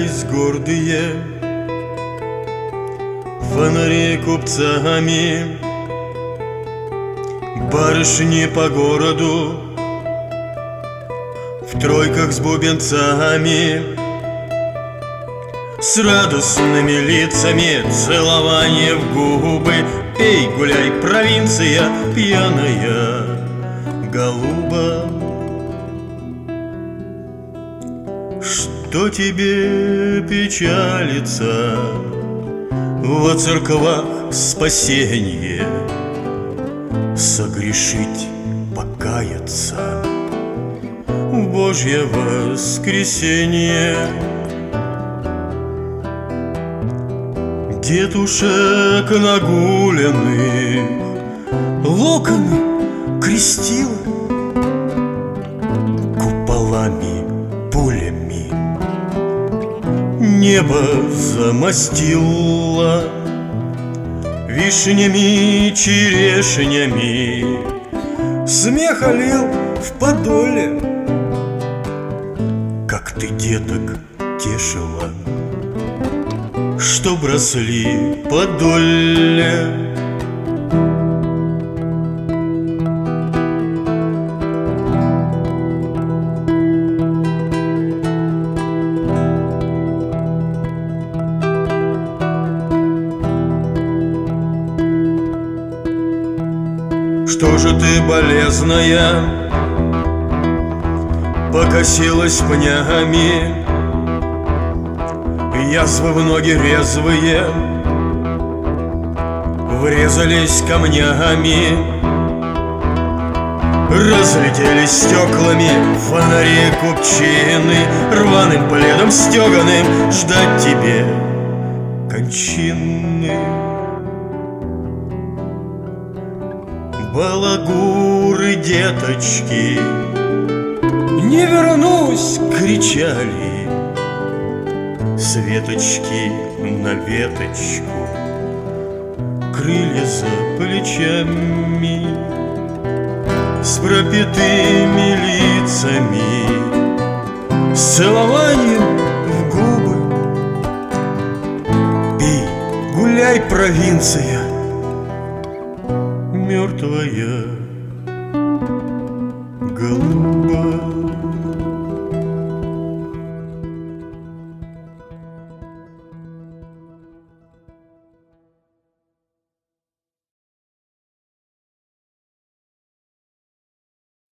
Появлялись гордые фонари купцами, барышни по городу в тройках с бубенцами, с радостными лицами, целование в губы. Пей, гуляй, провинция пьяная, голуба. Что тебе печалится? Во церквах спасение, согрешить, покаяться, Божье воскресенье. Дедушек нагуленных локоны крестила куполами, пулями, небо замостила вишнями, черешнями, смех лил в подоле. Как ты деток тешила, что бросли подоле. Что же ты, болезная, покосилась пнями, язвы в ноги резвые врезались камнями, разлетелись стеклами фонари купчины, рваным пледом стеганым ждать тебе кончины. Балагуры, деточки, не вернусь, кричали с веточки на веточку, крылья за плечами, с пропитыми лицами, с целованием в губы. Пей, гуляй, провинция мертвая.